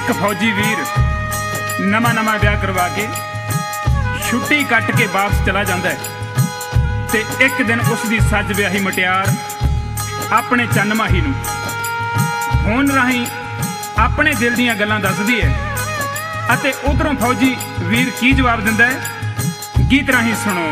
एक फौजी वीर नवा नवा विआह करवा के छुट्टी कट के वापस चला जाता है ते एक दिन उसकी सज विआही मुटियार अपने चन्न माही नूं फोन राही अपने दिल दीयां गल्लां दसदी है अते उधरों फौजी वीर की जवाब दिंदा है गीत राही सुनो।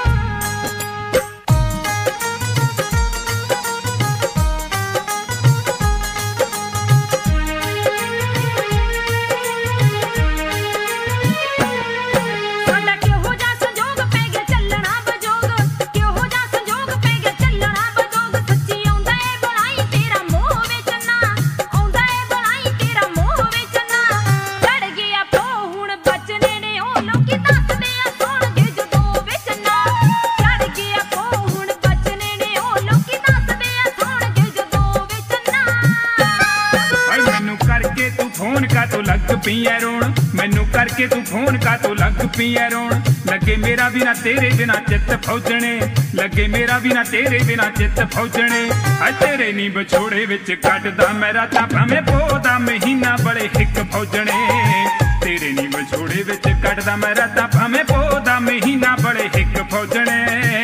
फोन का तो लग पिया रोण मैनू करके तू फोन का तो लग पिया रोण लगे मेरा बिना तेरे बिना चित फौजने लगे मेरा बिना तेरे बिना चित फौजने अज तेरे नी बछोड़े विच कटदा मैं रातां भावें पो दा महीना बड़े हिक फौजने तेरे नी बछोड़े विच कटदा मैं रातां भावें पो दा महीना बड़े हिक फौजने।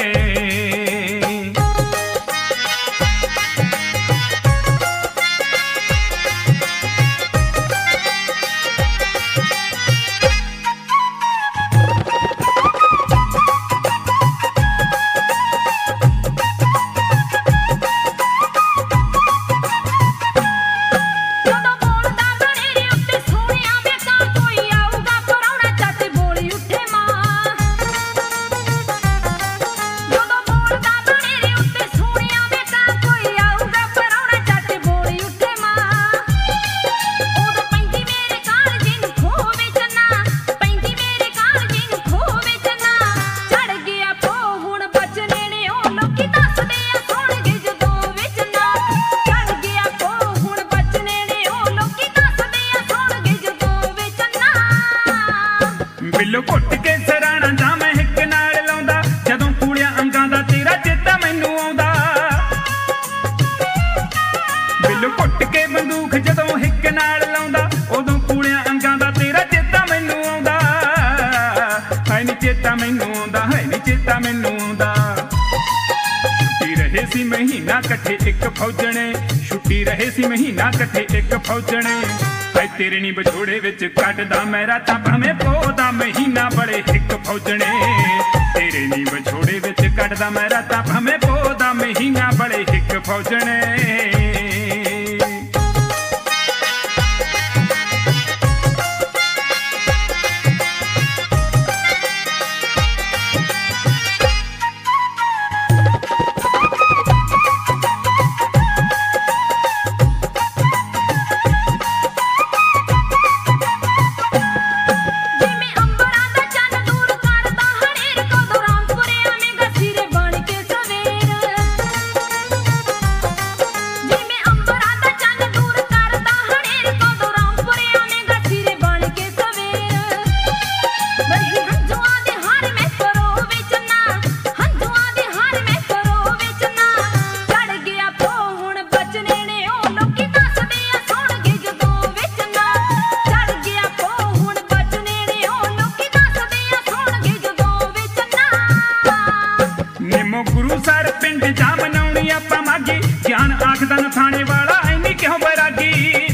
बिल्लो घुट के सराणा जा मैं हिक नाल लाउंदा जदों कूड़िया अंगां दा तेरा चेता मैनू आउंदा बिल्लो घुट के बंदूक जदों हिक नाल लाउंदा उदों कूड़िया अंगां दा तेरा चेता मैनू आउंदा है नी चेता मैनू आउंदा है नी चेता मैनू आउंदा। छुट्टी रहे सी महीना कट्ठे एक फौजने छुट्टी रहे सी महीना कट्ठे एक फौजने तेरे नी बछोड़े विच कटदा मैं रातां भावें पो दा महीना बड़े हिक फौजने तेरे नी बछोड़े विच कटदा मैं रातां भावें पो दा महीना बड़े हिक फौजने। गुरुसर पिंड जा मनाउणी आपां मागी ज्ञान आखदा न थाणे वाला इन्नी क्यों बैरागी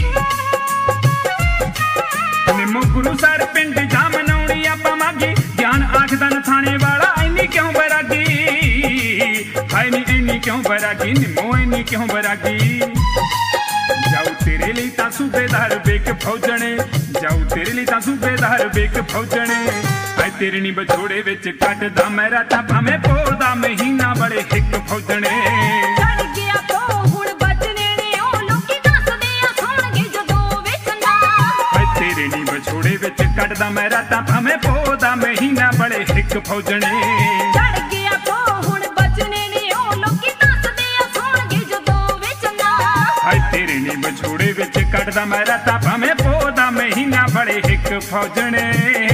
निम्मो गुरुसर पिंड जा मनाउणी आपां मागी ज्ञान आखदा न थाणे वाला इन्नी क्यों बैरागी हाय नी इन्नी क्यों बैरागी निम्मो इन्नी क्यों बैरागी। जाऊ तेरे लिए तां सूबेदार बेक फौजने जाऊ तेरे लिए तां सूबेदार बेक फौजने तेरे नी बछोड़े विच कटदा मैं रातां भावें पो दा महीना बड़े हिक फौजने चढ़ गया पो हुण बचने ने ओ लोकी दसदे आ सोणगे जदों वेचना तेरे नी बछोड़े विच कटदा मैं रातां भावें पो दा महीना बड़े हिक फौजने चढ़ गया पो हुण बचने ने ओ लोकी दसदे आ सोणगे जदों वेचना तेरे नी बछोड़े विच कटदा मैं रातां भावें पो दा महीना बड़े हिक फौजने।